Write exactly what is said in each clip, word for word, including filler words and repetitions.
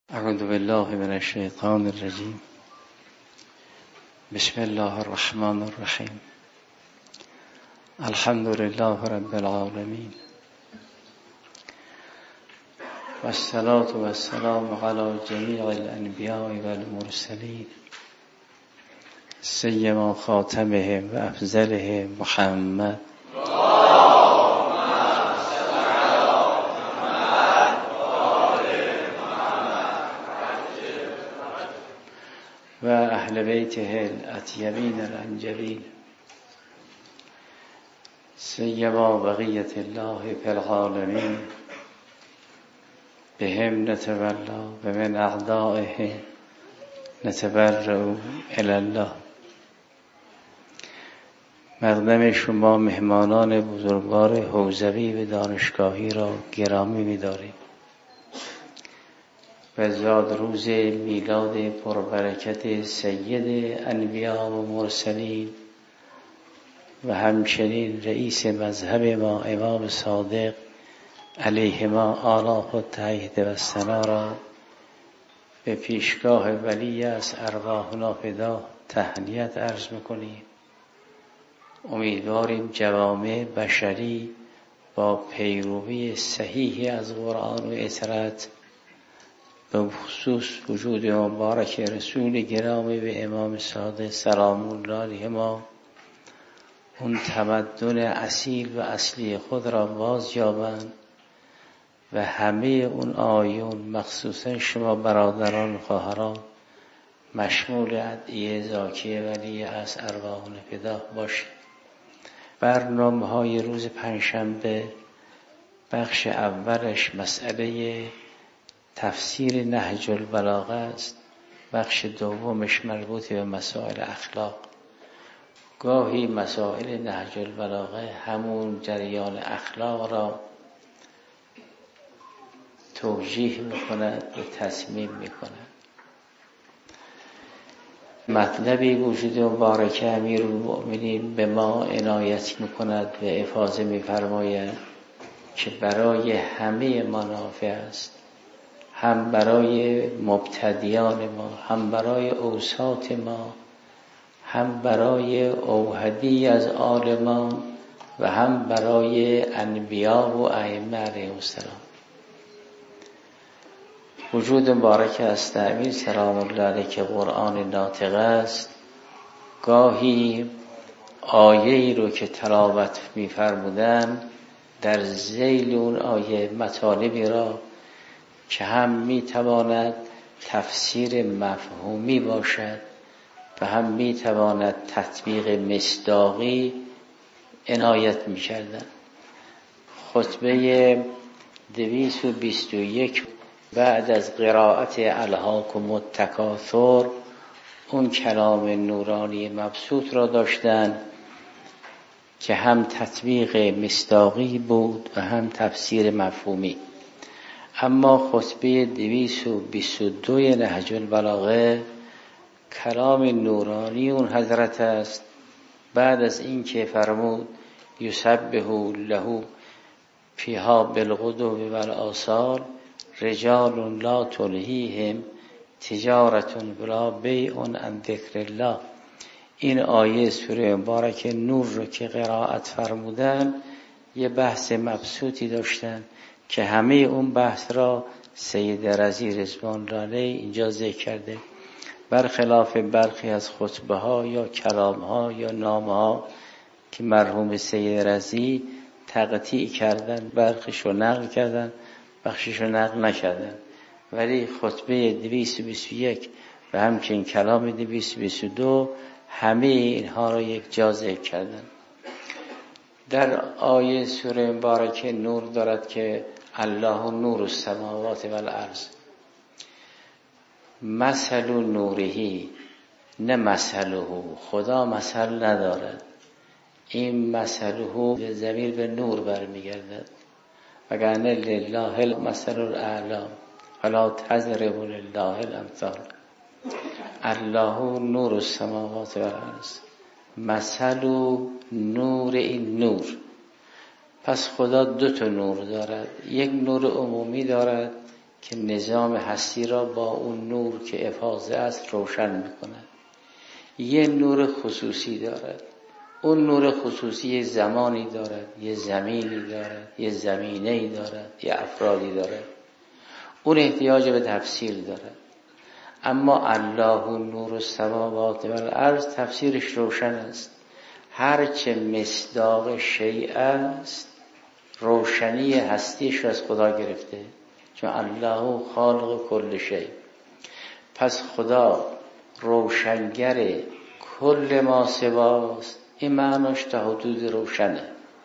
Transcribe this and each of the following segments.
اعوذ بالله من الشیطان الرجیم. بسم الله الرحمن الرحیم. الحمد لله رب العالمین و الصلاة و السلام علی جمیع الانبیاء و المرسلین سیما خاتمهم و افضلهم محمد و اهل بیته الاطیبین الانجبین سیما بقیت الله فی العالمین بهم نتولا و من اعدائهم نتبرأ الی الله. مقدم شما مهمانان بزرگوار حوزوی و دانشگاهی را گرامی می‌داریم و زاد روز میلاد پربرکت سید انبیاء و مرسلین و همچنین رئیس مذهب ما امام صادق علیهما آلاء التحیة و الثنا را به پیشگاه ولی از ارواحنا فدا تهنیت عرض میکنیم. امیدواریم جوامع بشری با پیروی صحیحی از قرآن و اطاعت به خصوص وجود مبارک رسول گرامی به امام صادق سلام الله علیهما اون تمدن اصیل و اصلی خود را باز یابند و همه اون آیون مخصوصا شما برادران و خواهران مشمول ادعیه زاکیه ولی از ارواحنا فدا باشید. برنامه های روز پنجشنبه بخش اولش مسئله تفسیر نهج البلاغه است، بخش دومش مربوط به مسائل اخلاق. گاهی مسائل نهج البلاغه همون جریان اخلاق را توجیه میکند و تصمیم میکند. مطلبی وجود مبارک امیرالمؤمنین به ما عنایت میکند و افاضه میفرماید که برای همه منافع است، هم برای مبتدیان ما، هم برای اوساط ما، هم برای اوحدی از عالمان و هم برای انبیا و ائمه علیهم السلام. وجود مبارک است امیر سلام الله علیه که قرآن ناطق است، گاهی آیه ای رو که تلاوت می‌فرمودن در ذیل اون آیه مطالبی را که هم میتواند تفسیر مفهومی باشد و هم میتواند تطبیق مصداقی عنایت میکردن. خطبه دویست و بیست و یک بعد از قرائت الهاکم التکاثر اون کلام نورانی مبسوط را داشتند که هم تطبیق مصداقی بود و هم تفسیر مفهومی. اما خطبه دویست و بیست و دو نهج البلاغه کلام نورانی اون حضرت است. بعد از این که فرمود یسبح له فیها بالغدو و الآصال رجال لا تلهیهم تجارة ولا بیع عن ذکر الله، این آیه سوره مبارک نور رو که قرائت فرمودن یه بحث مبسوطی داشتن که همه اون بحث را سید رضی رضوان الله علیه اینجا ذکر کرده، برخلاف برخی از خطبه ها یا کلام ها یا نامه ها که مرحوم سید رضی تقطیع کردن، برخیشو نقل کردن بخشیشو نقل نکردن. ولی خطبه دویست و بیست و یک و همچنین کلام دویست و بیست و دو همه اینها را یک جا ذکر کردن. در آیه سوره مبارک نور دارد که الله نور السماوات و الارض، مثل نورهی نه مثله، خدا مثل ندارد. این مثله به ضمیر به نور برمیگردد، وگرنه لله المثل الاعلی فلا تضربوا لله الامثال. الله نور السماوات و الارض، مثل نور این نور. پس خدا دو تا نور دارد، یک نور عمومی دارد، که نظام هستی را با اون نور که افاضه است روشن میکند. یه نور خصوصی دارد، اون نور خصوصی یه زمانی دارد، یه زمینی دارد، یه زمینه‌ای دارد، یه افرادی دارد، اون احتیاج به تفسیر دارد. اما الله نور السماوات و الارض تفسیرش روشن است. هرچه مصداق شیء است روشنی هستیش از خدا گرفته، چون الله خالق کل شیء. پس خدا روشنگر کل ما سواست. این معناش تا حدود روشنه.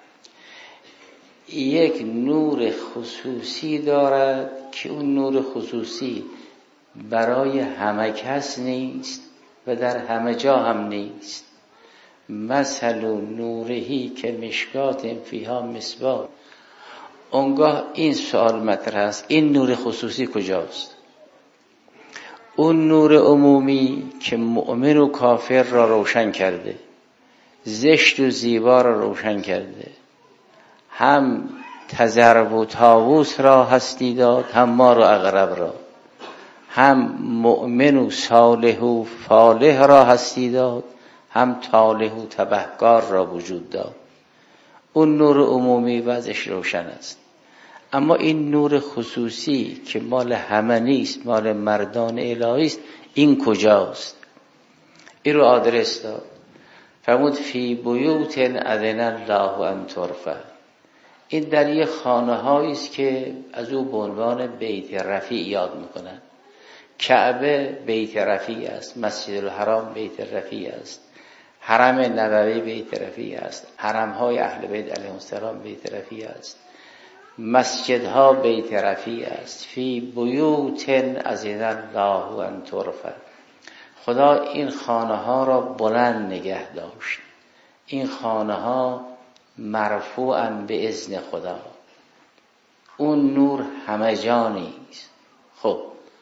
یک نور خصوصی دارد که اون نور خصوصی برای همه کس نیست و در همه جا هم نیست. مثل نورهی که مشکات فیها مصباح. اونگاه این سوال مطرح است، این نور خصوصی کجاست؟ اون نور عمومی که مؤمن و کافر را روشن کرده، زشت و زیبا را روشن کرده، هم تذرو و طاووس را هستی داد، هم ما را اقرب را، هم مؤمن و صالح و فالح را هستی داد، هم طالح و تبهکار را وجود داد. اون نور عمومی وضعش روشن است. اما این نور خصوصی که مال همه نیست، مال مردان الهی است، این کجاست؟ این رو آدرس داد. فرمود فی بیوت اذن الله ان ترفع. این در یه خانه هایی است که از او به عنوان بیت رفیع یاد میکنن. کعبه بیت رفیع است، مسجد الحرام بیت رفیع است، حرم نبوی بیت رفیع است، حرم های اهل بیت علیهم السلام بیت رفیع است، مسجدها بیت رفیع است. فی بیوت اذن الله ان ترفع. خدا این خانه ها را بلند نگه داشت. این خانه ها مرفوعاً به اذن خدا. اون نور همه جانی است. خب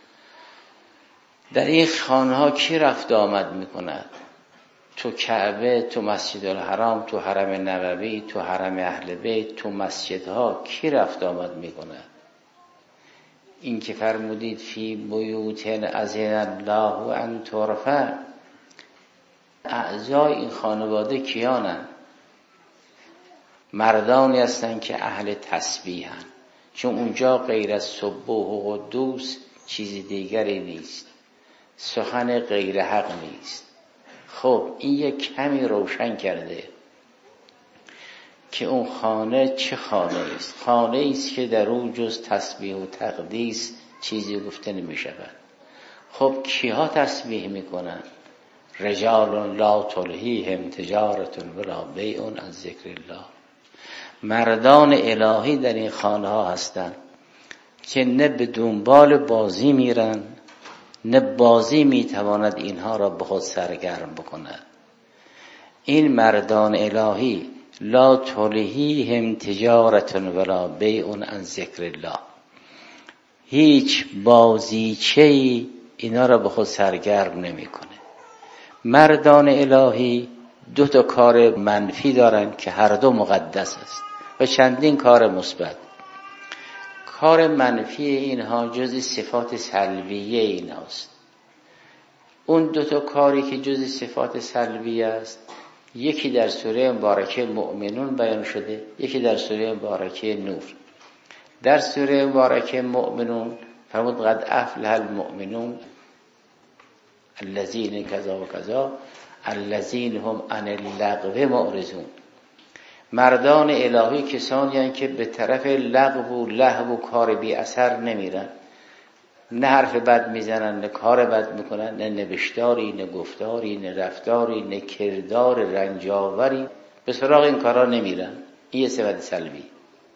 در این خانه ها کی رفت آمد میکند؟ تو کعبه، تو مسجد الحرام، تو حرم نبوی، تو حرم اهل بیت، تو مسجدها کی رفت آمد میکند؟ این که فرمودید فی بیوت اذن الله ان ترفع، اعضای این خانواده کیانند؟ مردانی هستند که اهل تسبیحند، چون اونجا غیر از سبوح و قدوس چیزی دیگری نیست، سخن غیر حق نیست. خب این یک کمی روشن کرده که اون خانه چه خانه است. خانه است که در او جز تسبیح و تقدیس چیزی گفته نمی شود. خب کیها تسبیح میکنن؟ رجال لا تلهیهم تجارت ولا بیع عن ذکر الله. مردان الهی در این خانه ها هستند که نه به دنبال بازی میرن، نه بازی میتواند اینها را به خود سرگرم بکند. این مردان الهی لا تلهیهم تجارت ولا بیع عن ذکر الله، هیچ بازیچه‌ای اینا را به خود سرگرم نمیکنه. مردان الهی دو تا کار منفی دارن که هر دو مقدس است و چندین کار مثبت. کار منفی اینها جزء صفات سلبیه ایناست. اون دو تا کاری که جزء صفات سلبیه است، یکی در سوره مبارکه مؤمنون بیان شده، یکی در سوره مبارکه نور. در سوره مبارکه مؤمنون فرمود قد افلح المؤمنون الذین کذا و کذا الذین هم عن اللغو معرضون. مردان الهی کسانی هستند که به طرف لغو و لهو و کار بی اثر نمیرن، نه حرف بد میزنن، نه کار بد میکنن، نه نوشتاری، نه گفتاری، نه رفتاری، نه کردار رنجاوری، به سراغ این کارا نمیرن. این یه صفت سلبی.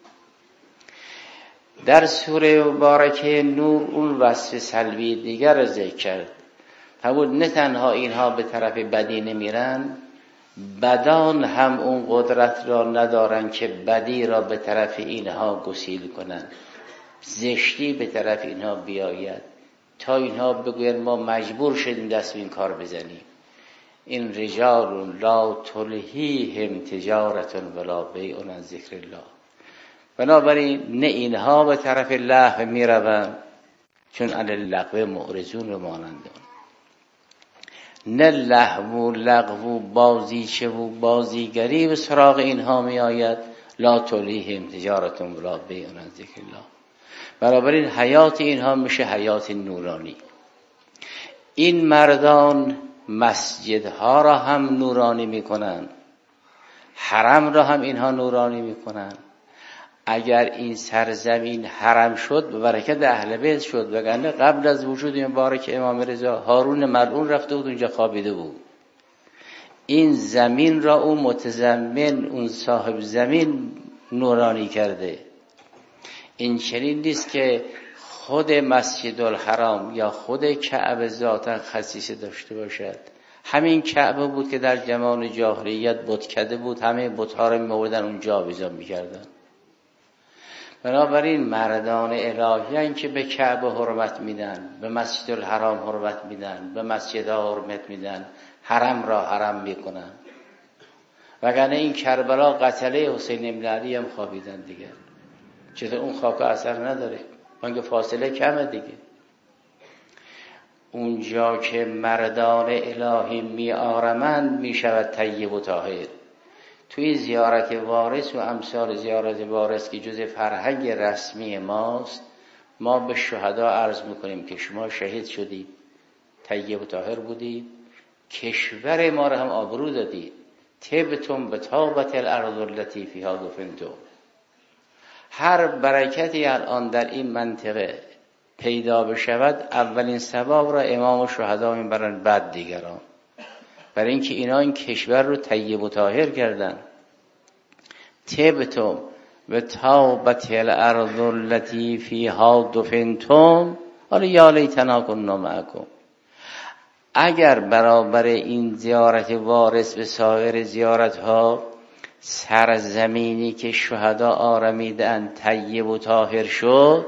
در سوره مبارکه نور اون وصف سلبی دیگر را ذکر کرد. فرمود نه تنها اینها به طرف بدی نمیرن، بدان هم اون قدرت را ندارن که بدی را به طرف اینها گسیل کنن، زشتی به طرف اینها بیاید تا اینها بگوین ما مجبور شدیم دست به این کار بزنیم. این رجال لا تلهیهم تجارت ولا بیع عن ذکر الله. بنابراین نه اینها به طرف لهو میروند چون علی اللغو معرضون و مانند اون. نه لهو لغو بازیچه و بازیگری به سراغ اینها می آید. لا تلهیهم تجارة ولا بیع عن ذکر الله. بنابراین حیات اینها میشه حیات نورانی. این مردان مسجدها را هم نورانی میکنن، حرم را هم اینها نورانی میکنن. اگر این سرزمین حرم شد به برکت اهل بیت شد، وگرنه قبل از وجود مبارک امام رضا هارون ملعون رفته بود اونجا خوابیده بود. این زمین را اون متضمن، اون صاحب زمین نورانی کرده. این چنین نیست که خود مسجد الحرام یا خود کعبه ذاتا خصیصه داشته باشد. همین کعبه بود که در زمان جاهلیت بتکده بود، همه بت‌ها رو می‌بردن اونجا آویزان می‌کردن. بنابراین مردان الهیان که به کعبه حرمت میدن، به مسجد الحرام حرمت میدن، به مسجدها حرمت میدن، حرم را حرم میکنن. وگرنه این کربلا قتله حسین بن علی هم خوابیدن دیگه. چطور اون خاک اثر نداره؟ مگه فاصله کمه دیگه. اونجا که مردان الهی می آرمند می شود طیب و طاهر. توی زیارت وارث و امثال زیارت وارث که جز فرهنگ رسمی ماست، ما به شهدا عرض میکنیم که شما شهید شدید، طیب و طاهر بودید، کشور ما را هم آبرو دادید. طبتم بطابت الارض التي فیها دفنتم. هر برکتی الان در این منطقه پیدا بشود، اولین ثواب را امام و شهدا میبرن، بعد دیگران. برای اینکه اینا این کشور رو طیب و طاهر کردن. طبتم بطابت الارض التي فیها دفنتم حالا یا لیتنا کنا معکم. اگر برابر این زیارت وارث به سایر زیارت ها سرزمینی که شهدا آرمیدن طیب و طاهر شد،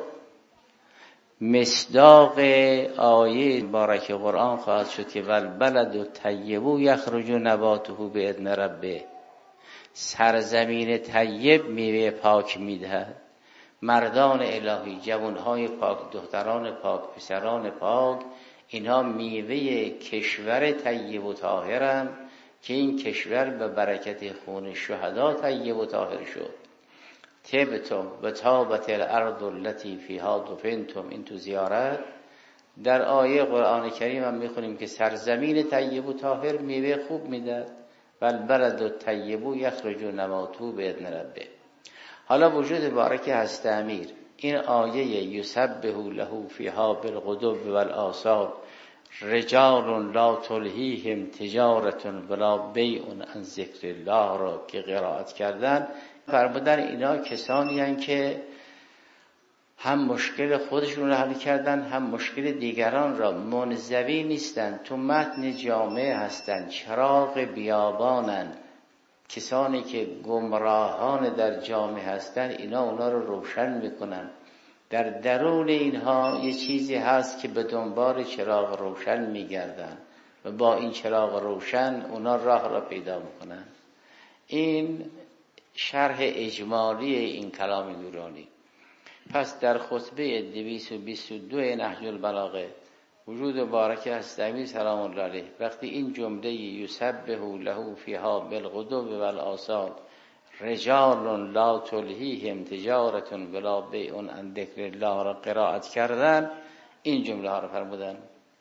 مصداق آیه مبارک قرآن خواهد شد که والبلد الطیب یخرج نباته باذن ربه. سرزمین طیب میوه پاک میدهد. مردان الهی، جوانهای پاک، دختران پاک، پسران پاک، اینها میوه کشور طیب و طاهرند که این کشور به برکت خون شهدا طیب و طاهر شد. طبتم بطابت الارض التي فیها دفنتم. این تو زیارت در آیه قرآن کریم هم میخونیم که سرزمین طیب و طاهر میوه خوب میداد. والبلد الطیب یخرج نباته باذن ربه. حالا وجود بارک هست امیر، این آیه یسبح له فیها بالغدو والآصال رجال لا تلهیهم تجارة ولا بیع عن ذکر الله را که قرائت کردن، فرمودن اینا کسانی هستند که هم مشکل خودشون رو حل کردن، هم مشکل دیگران را. منزوی نیستن، تو متن جامعه هستن، چراغ بیابانن. کسانی که گمراهان در جامعه هستن، اینا اونا رو روشن میکنن. در درون اینها یه چیزی هست که به دنبال چراغ روشن میگردن و با این چراغ روشن اونا راه را پیدا میکنن. این شرح اجمالی این کلام نورانی. پس در خطبه دویست و بیست و دو نهج البلاغه وجود بارک هست امیر سلام الله علیه وقتی این جمله یسبح له فیها بالغدو والآصال رجال لا تلهیهم تجارة ولا بیع عن ذکر الله را قرائت کردن، این جمله ها را فرمودن.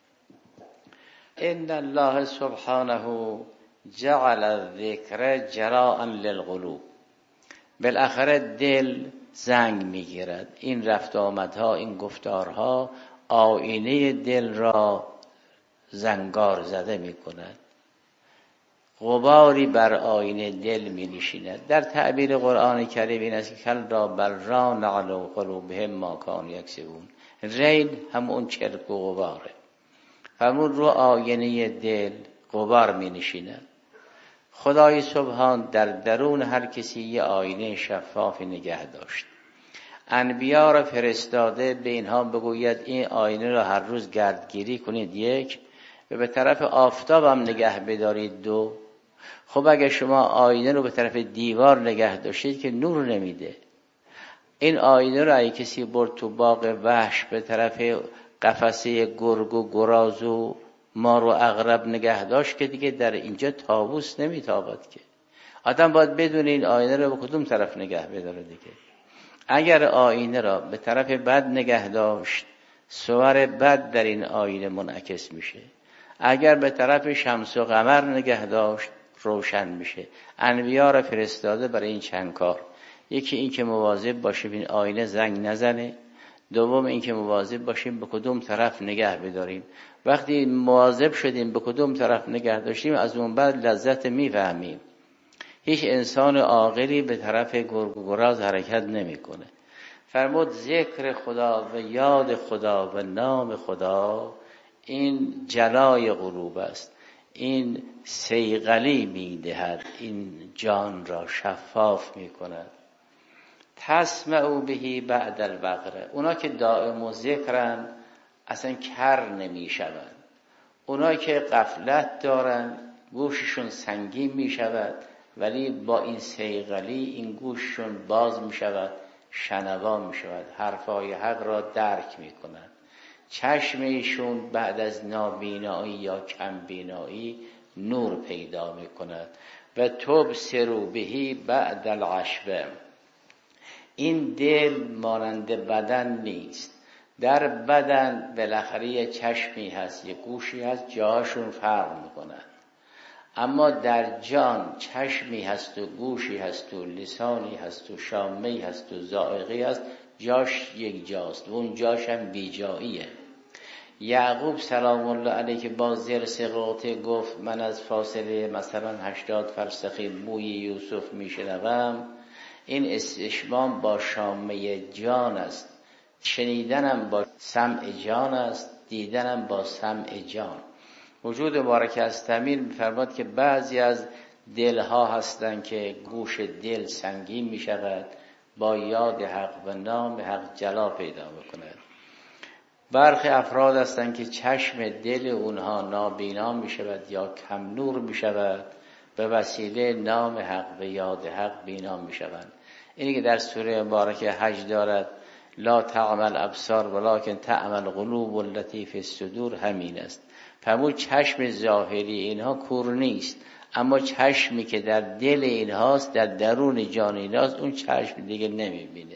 ان الله سبحانه جعل الذکر جراء للقلوب. بالاخره دل زنگ میگیرد. این رفت آمدها، این گفتارها آینه دل را زنگار زده میکند. غباری بر آینه دل می نشیند. در تعبیر قرآن کریم این است که کلا بل ران علی قلوبهم ما کانوا یکسبون. ریل هم اون چرک و غباره، همون رو آینه دل غبار می نشیند. خدای سبحان در درون هر کسی یه آینه شفاف نگه داشت. انبیا را فرستاده به اینها بگوید این آینه را هر روز گردگیری کنید، یک، و به طرف آفتاب هم نگه بدارید، دو. خب اگه شما آینه رو به طرف دیوار نگه داشتید که نور نمیده. این آینه رو اگه کسی برد تو باغ وحش به طرف قفسه گرگ و گراز و مار و عقرب نگه داشت که دیگه در اینجا طاووس نمیتابد که. آدم باید بدونه این آینه رو به کدوم طرف نگه بداره دیگه. اگر آینه را به طرف بد نگه داشت، صور بد در این آینه منعکس میشه. اگر به طرف شمس و قمر نگه داشت، روشن میشه. انبیا را فرستاده برای این چند کار. یکی این که مواظب باشیم این آینه زنگ نزنه. دوم این که مواظب باشیم به کدوم طرف نگه بداریم. وقتی مواظب شدیم به کدوم طرف نگه داشتیم، از اون بعد لذت میفهمیم. هیچ انسان عاقلی به طرف گرگ و گراز حرکت نمیکنه. فرمود ذکر خدا و یاد خدا و نام خدا این جلای قلوب است. این صیقلی میدهد، این جان را شفاف میکند. تسمعوا بهی بعد الوقر. اونا که دائم و ذکرن اصلا کر نمیشوند. اونا که غفلت دارن گوششون سنگین میشود، ولی با این صیقلی این گوششون باز میشود، شنوا میشود، حرفای حق را درک میکنند. چشمشون بعد از نابینایی یا کمبینایی نور پیدا میکند. و تبصروا بهی بعد العشوه. این دل مانند بدن نیست. در بدن بالاخره یه چشمی هست، یه گوشی هست، جاهاشون فرق میکنند. اما در جان چشمی هست و گوشی هست و لسانی هست و شامه‌ای هست و ذائقه‌ای هست، جاش یک جاست و اون جاش هم بی جاییه. یعقوب سلام الله علیه که با زیر سقاطه گفت من از فاصله مثلا هشتاد فرسخی بوی یوسف میشنوم، این استشمام با شامه جان است، شنیدنم با سمع جان است، دیدنم با سمع جان. وجود مبارک از تمیر می‌فرماد که بعضی از دلها هستند که گوش دل سنگین می شود، با یاد حق و نام حق جلا پیدا میکند. برخی افراد هستند که چشم دل اونها نابینا می شود یا کم نور می شود، به وسیله نام حق و یاد حق بینا می شوند. اینی که در سوره مبارکه حج دارد لا تعمل ابصار ولکن تعمل قلوب التي فی الصدور، همین است. فرمود چشم ظاهری اینها کور نیست، اما چشمی که در دل اینهاست، در درون جان اینهاست، اون چشم دیگه نمیبینه.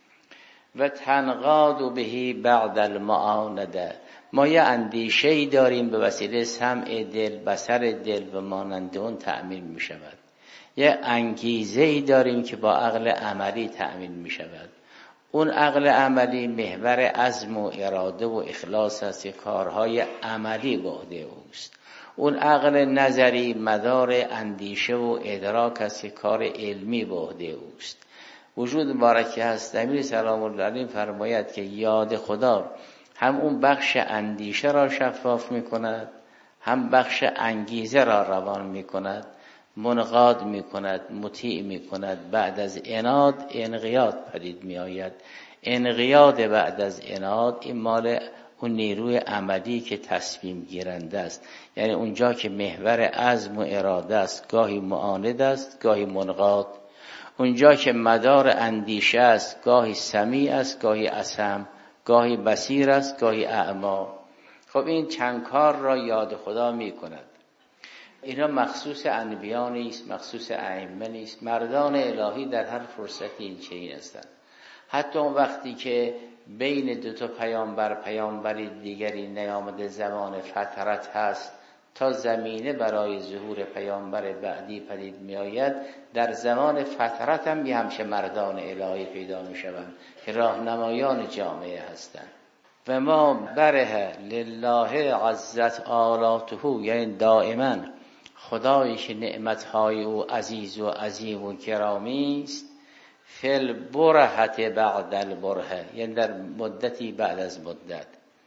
و تنقاد بهی بعد المعانده. ما یه اندیشه‌ای داریم به وسیله سمع دل، بصر دل و مانند اون تأمین می شود. یه انگیزه‌ای داریم که با عقل عملی تأمین می شود. اون عقل عملی محور عزم و اراده و اخلاص است که کارهای عملی به عهده اوست. اون عقل نظری مدار اندیشه و ادراک است که کار علمی به عهده اوست. وجود مبارکی هست امیر سلام الله علیه فرماید که یاد خدا هم اون بخش اندیشه را شفاف می کند، هم بخش انگیزه را روان می کند، منقاد می کند، مطیع می کند. بعد از اناد انقیاد پدید می آید. انقیاد بعد از اناد این مال اون نیروی عملی که تصمیم گیرنده است، یعنی اونجا که محور عزم و اراده است گاهی معاند است، گاهی منقاد. اونجا که مدار اندیشه است گاهی سمیع است، گاهی اصم، گاهی بصیر است، گاهی اعمی. خب این چند کار را یاد خدا می کند. اینا مخصوص انبیا نیست، مخصوص ائمه نیست. مردان الهی در هر فرصتی این چنین هستند. حتی اون وقتی که بین دو تا پیامبر پیامبری دیگری نیامده، زمان فترت هست تا زمینه برای ظهور پیامبر بعدی پدید می آید، در زمان فترت هم یه همچه مردان الهی پیدا می شوند که راهنمایان جامعه هستند. و ما بره لله عزت آلاته، یعنی دائما خدایی که نعمتهای او عزیز و عظیم و گرامی است، فل برهت بعد البرهه، یعنی در مدتی بعد از مدت.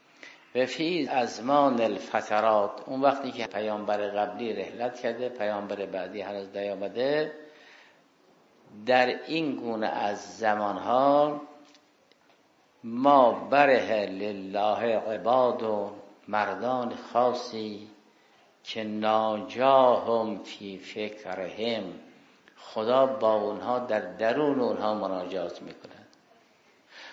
و فی ازمان الفترات، اون وقتی که پیامبر قبلی رحلت کرده، پیامبر بعدی هنوز نیامده، در این گونه از زمانها ما بره لله عباد، مردان خاصی که ناجاهم فی فکرهم، خدا با اونها در درون اونها مناجات میکند.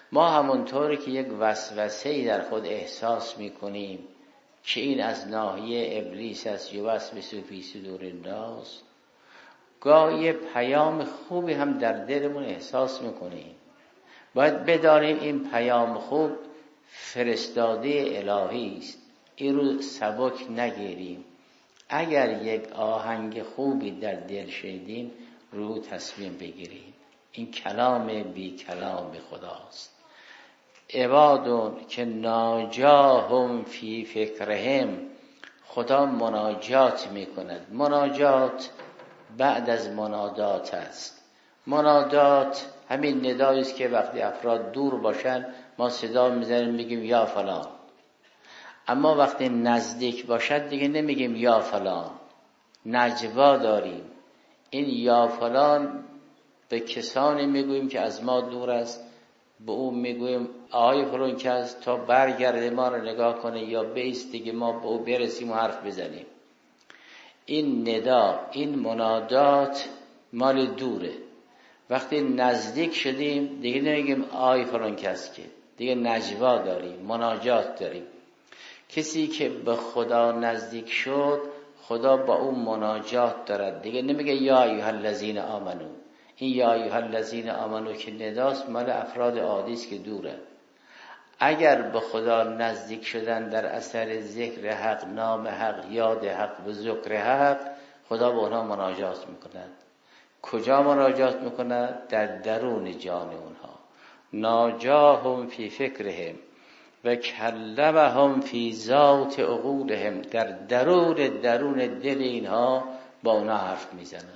ما همونطوری که یک وسوسه‌ای در خود احساس میکنیم که این از ناحیه ابلیس است، یوسوس فی صدور الناس، گاهی پیام خوبی هم در دلمون احساس میکنیم. باید بدانیم این پیام خوب فرستاده الهی است، این رو سبک نگیریم. اگر یک آهنگ خوبی در دل شنیدیم رو تصمیم بگیریم. این کلام بی کلام خداست. عبادون که ناجاهم فی فکرهم، خدا مناجات میکند. مناجات بعد از منادات است. منادات همین ندایی است که وقتی افراد دور باشن ما صدا میزنیم میگیم یا فلان، اما وقتی نزدیک باشد دیگه نمیگیم یا فلان، نجوا داریم. این یا فلان به کسانی میگوییم که از ما دور است، به اون میگوییم آقای فلان کس تا برگرده ما رو نگاه کنه یا بیست دیگه ما به او برسیم و حرف بزنیم. این ندا، این منادات مال دوره. وقتی نزدیک شدیم دیگه نمیگیم آقای فلان کس، که دیگه نجوا داریم، مناجات داریم. کسی که به خدا نزدیک شد خدا با اون مناجات دارد، دیگه نمیگه یا ایها الذین آمنو. این یا ایها الذین آمنو که نداست مال افراد عادی است که دوره. اگر به خدا نزدیک شدن در اثر ذکر حق، نام حق، یاد حق و ذکر حق، خدا به اونها مناجات میکند. کجا مناجات میکند؟ در درون جان اونها. ناجاهم فی فکرهم و کلمهم فی ذات عقولهم، در درون درون دل اینها با اونها حرف میزند.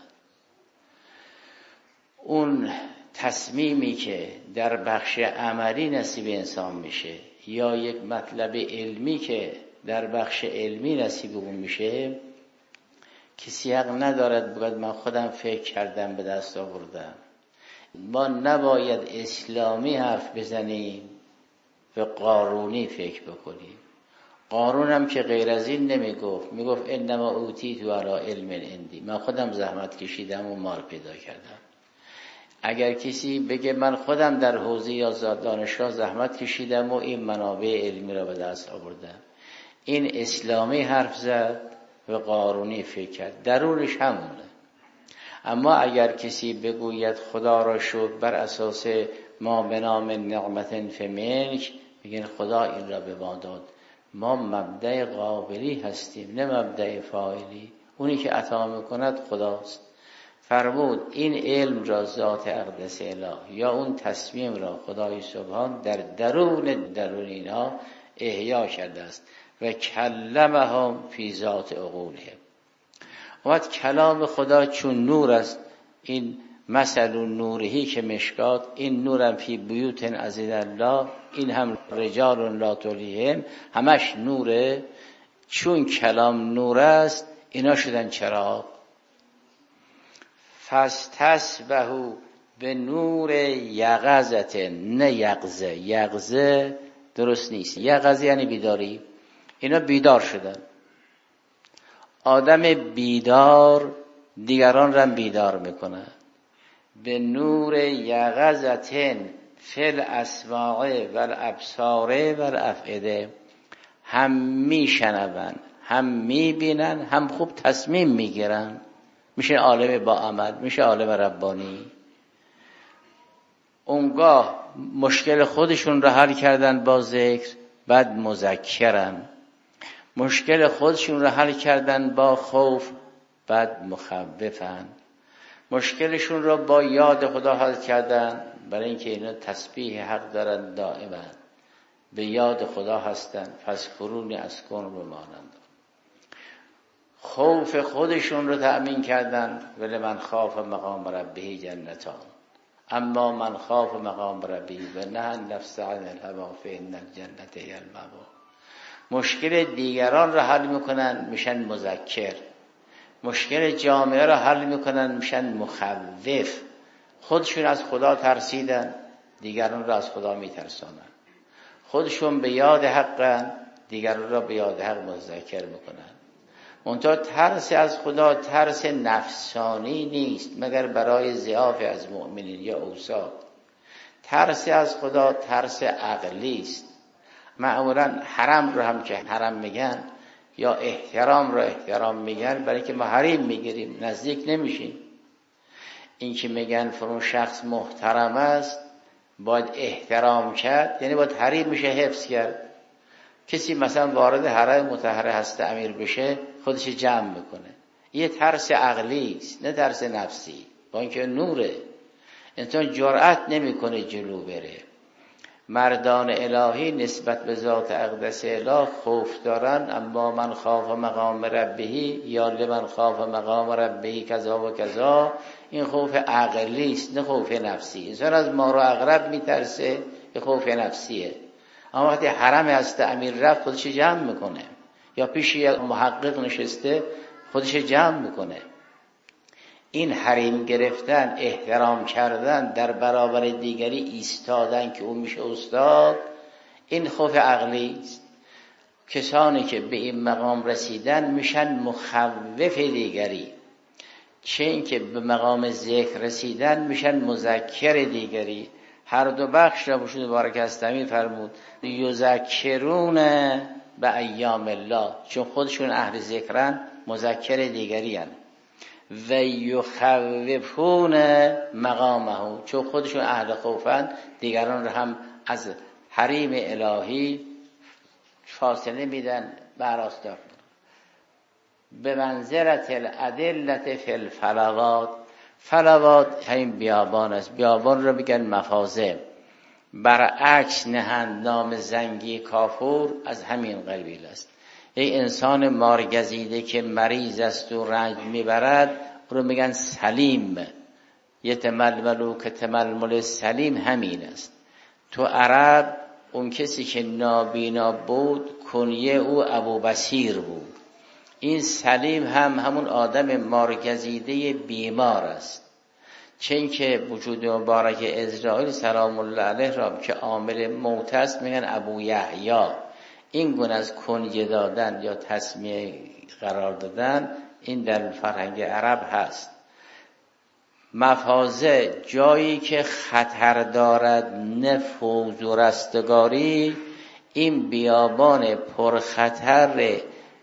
اون تصمیمی که در بخش عملی نصیب انسان میشه یا یک مطلب علمی که در بخش علمی نصیب اون میشه، کسی حق ندارد بگوید من خودم فکر کردم به دست آوردم. ما نباید اسلامی حرف بزنیم و قارونی فکر بکنیم. قارون هم که غیر از این نمیگفت، میگفت انما اوتیتو علی علم عندی، من خودم زحمت کشیدم و مال پیدا کردم. اگر کسی بگه من خودم در حوزه یا دانشگاه زحمت کشیدم و این منابع علمی را به دست آوردم، این اسلامی حرف زد و قارونی فکر کرد، درونش همونه. اما اگر کسی بگوید خدا را شکر بر اساس ما بنام نعمت فمنک، بگین خدا این را به ما داد، ما مبدأ قابلی هستیم نه مبدأ فاعلی. اونی که عطا میکند خداست. فرمود این علم را ذات اقدس اله یا اون تصمیم را خدای سبحان در درون درون اینا احیا کرده است. و کلمهم فی ذات عقولهم. اومد کلام خدا چون نور است، این مثل نورهی که مشکات، این نورم فی بیوت اذن الله، این هم رجال لا تلهیهم، همش نوره. چون کلام نور است اینا شدن چراغ. فاستسبحوا به نور یقظت، نه یقظه. یقظه درست نیست. یقظه یعنی بیداری. اینا بیدار شدن. آدم بیدار دیگران را بیدار میکنه. به نور یقظتن فی الاسماع و الابصار و الافئده، هم میشنون، هم میبینن، هم خوب تصمیم میگیرن. میشه عالم با عمل، میشه عالم ربانی. اونگاه مشکل خودشون رو حل کردن با ذکر، بعد مذکرن. مشکل خودشون رو حل کردن با خوف، بعد مخوفن. مشکلشون رو با یاد خدا حل کردن، برای اینکه اینا تسبیح حق دارن دائما، به یاد خدا هستن. فاذکرونی اذکرکم و مانند. خوف خودشون رو تأمین کردن. ولی من خاف مقام ربه جنتان، اما من خاف مقام ربه و نه النفس عن الهوی فان الجنة هی المأوی. مشکل دیگران رو حل میکنن میشن مذکر، مشکل جامعه رو حل میکنن میشن مخوف. خودشون از خدا ترسیدن، دیگران رو از خدا میترسانن. خودشون به یاد حقن، دیگران رو به یاد حق مذکر میکنن. منتها ترس از خدا ترس نفسانی نیست، مگر برای ضعاف از مؤمنین یا اوصاف. ترس از خدا ترس عقلی است. معمولا حرم رو هم که حرم میگن یا احترام رو احترام میگن، برای که ما حریم میگیریم، نزدیک نمیشیم. این که میگن فرون شخص محترم است باید احترام کرد، یعنی باید حریم میشه حفظ کرد. کسی مثلا وارد حرم مطهر هست امیر بشه خودش جمع میکنه، یه ترس عقلی است نه ترس نفسی. با اینکه نوره، انسان جرأت نمیکنه جلو بره. مردان الهی نسبت به ذات اقدس اله خوف دارن، اما من خاف مقام ربهی یا لمن خاف مقام ربهی کذا و کذا. این خوف عقلی است نه خوف نفسی. انسان از مار و عقرب میترسه، یه خوف نفسیه. اما وقتی حرم هست امیر رفت خودش جمع میکنه، یا پیش یک محقق نشسته خودش جمع میکنه. این حریم گرفتن، احترام کردن، در برابر دیگری ایستادن که اون میشه استاد، این خوف عقلی است. کسانی که به این مقام رسیدن میشن مخوف دیگری، چه این که به مقام ذکر رسیدن میشن مذکر دیگری. هر دو بخش را بشود بارک استمی فرمود یذکرون به ایام الله، چون خودشون اهل ذکرن مذکر دیگری هن. و یخوفون مقامه، چون خودشون اهل خوفن دیگران را هم از حریم الهی فاصله میدن، براستار. به منزلت الادلت فی الفلوات، فلوات همین بیابان است، بیابان را بگن مفازه. برعکس نهند نام زنگی کافور از همین قبیل است. یک انسان مارگزیده که مریض است و رنج میبرد او رو میگن سلیم. یتململو که تململ سلیم همین است. تو عرب اون کسی که نابینا بود کنیه او ابو بصیر بود. این سلیم هم همون آدم مارگزیده بیمار است. چون که وجود مبارک اسرائیل سلام الله علیه را که عامل موت است میگن ابو یحیی. این گونه از کنیه دادن یا تسمیه قرار دادن این در فرهنگ عرب هست. مفازه جایی که خطر دارد نه فوز و رستگاری، این بیابان پرخطر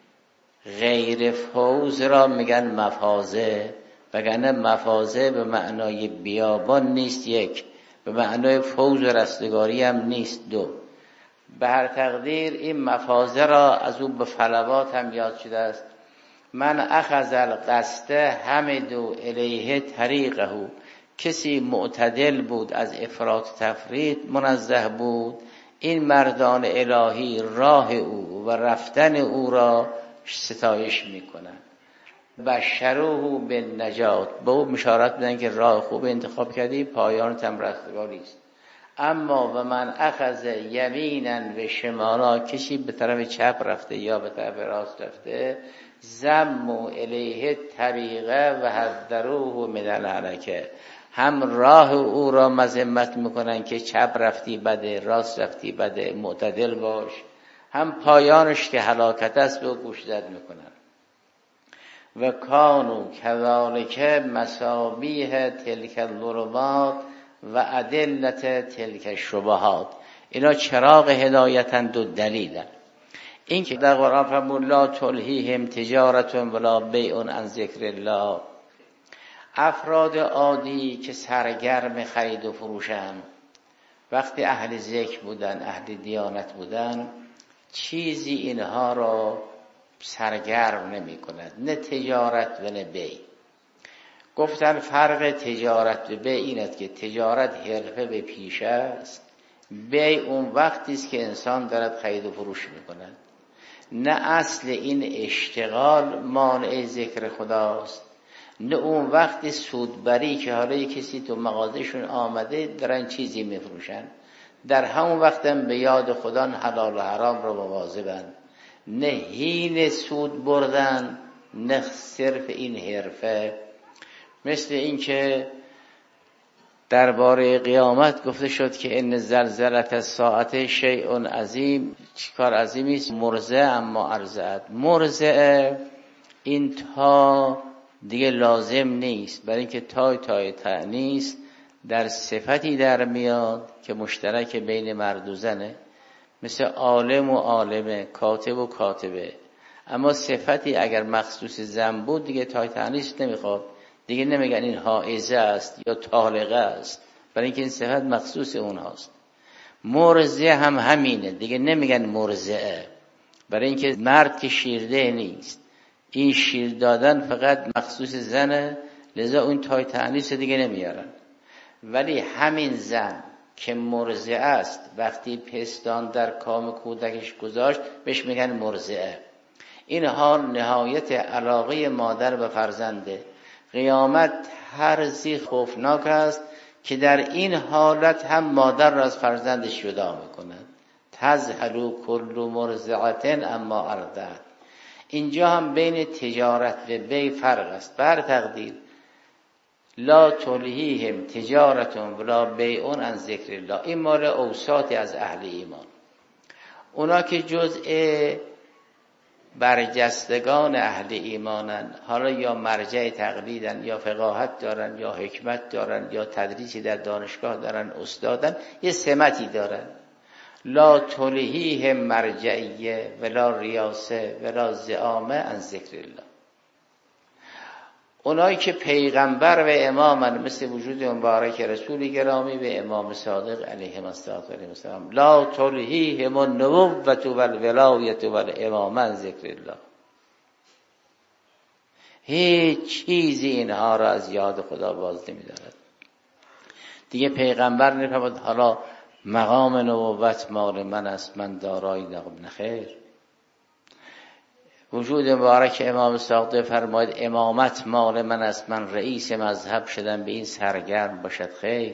غیر فوز را میگن مفازه. وگرنه مفازه به معنای بیابان نیست یک، به معنای فوز و رستگاری هم نیست دو. به هر تقدیر این مفازه را از او به فلوات هم یاد شده است. من اخذ القصد حمدو الیه طریقه، کسی معتدل بود از افراط تفرید منزه بود، این مردان الهی راه او و رفتن او را ستایش میکنن. بشروه به نجات، به او بشارت بدن که راه خوب انتخاب کردی، پایان تم رستگاری است. اما و من اخذ یمینا و شمالا، کسی به طرف چپ رفته یا به طرف راست رفته، زموا الیه طریقه و حذروه من الهلکه، هم راه او را مذمت میکنن که چپ رفتی بده، راست رفتی بده، معتدل باش، هم پایانش که هلاکت است به گوش زد میکنن. و کانوا کذالک مصابیح تلک الظلمات و ادلت تلک الشبهات، اینا چراغ هدایتند و دلیلند. این که در قرآن فرمود لا تلهیهم تجارت ولا بیع عن ذکر الله، افراد عادی که سرگرم خرید و فروشند وقتی اهل ذکر بودن، اهل دیانت بودن، چیزی اینها را سرگرم نمی کند، نه تجارت و نه بیع. گفتن فرق تجارت و بیع این است که تجارت حرفه به پیشه است، بیع اون وقتی است که انسان دارد خرید و فروش می کند. نه اصل این اشتغال مانع ذکر خداست، نه اون وقتی سودبری که حالا یک کسی تو مغازهشون آمده دارن چیزی می فروشن، در همون وقت هم به یاد خدا حلال و حرام رو مواظبن. نه هین سود بردن، نه صرف این حرفه. مثل این که درباره قیامت گفته شد که ان زلزلة الساعة شیء عظیم، چیکار عظیمی است؟ مرضع اما ارضعت. مرضع این تا دیگه لازم نیست، برای اینکه تای تای تأنیث در صفتی در میاد که مشترک بین مرد و زنه، مثل عالم و عالمه، کاتب و کاتبه. اما صفتی اگر مخصوص زن بود دیگه تای تانیث نمیخواد، دیگه نمیگن این حائزه است یا طالقه است، برای اینکه این صفت مخصوص اونهاست. مرضعه هم همینه، دیگه نمیگن مرضعه، برای اینکه مرد که شیرده نیست، این شیر دادن فقط مخصوص زنه، لذا اون تای تانیث دیگه نمیارن. ولی همین زن که مرضعه است وقتی پستان در کام کودکش گذاشت بهش میگن مرضعه. این حال نهایت علاقه مادر به فرزنده. قیامت هر زی خوفناک است که در این حالت هم مادر را از فرزندش جدا میکند. تذهل کل مرضعة اما ارضعت. اینجا هم بین تجارت و بیع فرق است. بر تقدیر لا تلهیهم تجارت ولا بیع عن ذکر الله، این مال اوساطی از اهل ایمان. اونا که جزء برجستگان اهل ایمانن، حالا یا مرجع تقلیدن یا فقاهت دارن یا حکمت دارن یا تدریسی در دانشگاه دارن، استادن، یه سمتی دارن. لا تلهیهم مرجعیه ولا ریاسه ولا زعامه عن ذکر الله. اونایی که پیغمبر و امامن، مثل وجود مبارک رسول گرامی و امام صادق علیه السلام، لا تلهیهم النبوة والولایة والامامة عن ذکر الله. هیچ چیزی اینها را از یاد خدا باز نمی‌دارد. دیگه پیغمبر نمی‌فرماید حالا مقام نبوت مال من است، من دارای نقم نخیر. وجود مبارک امام صادق فرماید امامت مال من است، من رئیس مذهب شدم به این سرگرم باشد، خیر.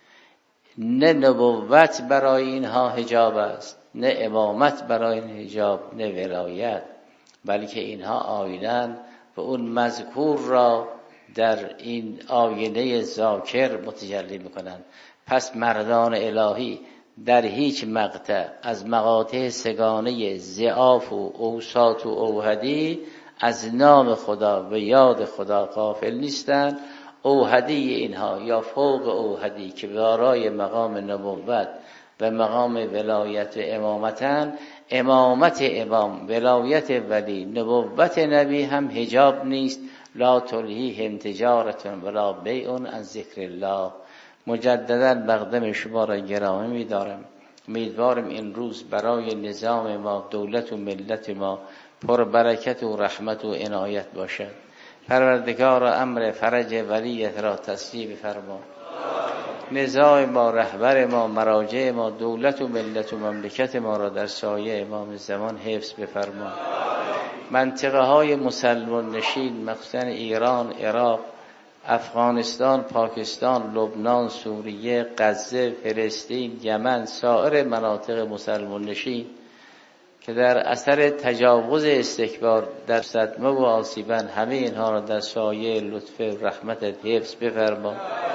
نه نبوت برای اینها حجاب است، نه امامت برای این حجاب، نه ولایت، بلکه اینها آینن و اون مذکور را در این آینه ذاکر متجلی میکنن. پس مردان الهی در هیچ مقطع از مقاطع سگانه ضعاف و اوساط و اوهدی از نام خدا و یاد خدا غافل نیستند. اوهدی اینها یا فوق اوهدی که دارای مقام نبوت و مقام ولایت و امامتن، امامت امام، ولایت ولی، نبوت نبی هم حجاب نیست. لا تلهیهم تجارت ولا بیع عن ذکر الله. مجددا مقدم شما را گرامی می‌دارم. امیدوارم این روز برای نظام ما، دولت و ملت ما پر برکت و رحمت و عنایت باشد. پروردگار امر فرج ولیت را تسریع بفرما. نظام ما، رهبر ما، مراجع ما، دولت و ملت و مملکت ما را در سایه امام زمان حفظ بفرما. منطقه های مسلمان نشین، مخصوصا ایران، عراق، افغانستان، پاکستان، لبنان، سوریه، غزه، فلسطین، یمن، سایر مناطق مسلمان نشین که در اثر تجاوز استکبار در صدمه و آسیبن، همه اینها را در سایه لطف و رحمتت حفظ بفرما.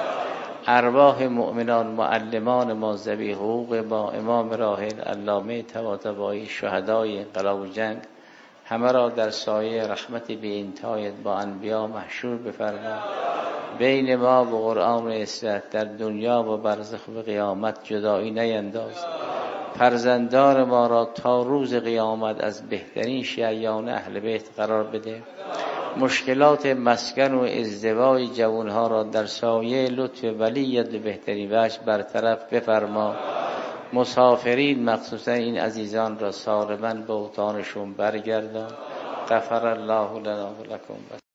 ارواح مؤمنان، معلمان ما، ذوی حقوق ما، امام راحل علامه طباطبایی، شهدای انقلاب و جنگ، همه را در سایه رحمت بی انتهایت با انبیا محشور بفرما. بین ما و قرآن اصلت در دنیا و برزخ و قیامت جدایی نینداز. فرزندان ما را تا روز قیامت از بهترین شیعیان اهل بیت قرار بده. مشکلات مسکن و ازدواج جوانها را در سایه لطف ولیت به بهترین وجه برطرف بفرما. مسافرین مخصوصا این عزیزان را سالما به اوطانشون برگردان. غفر الله لنا و لکم.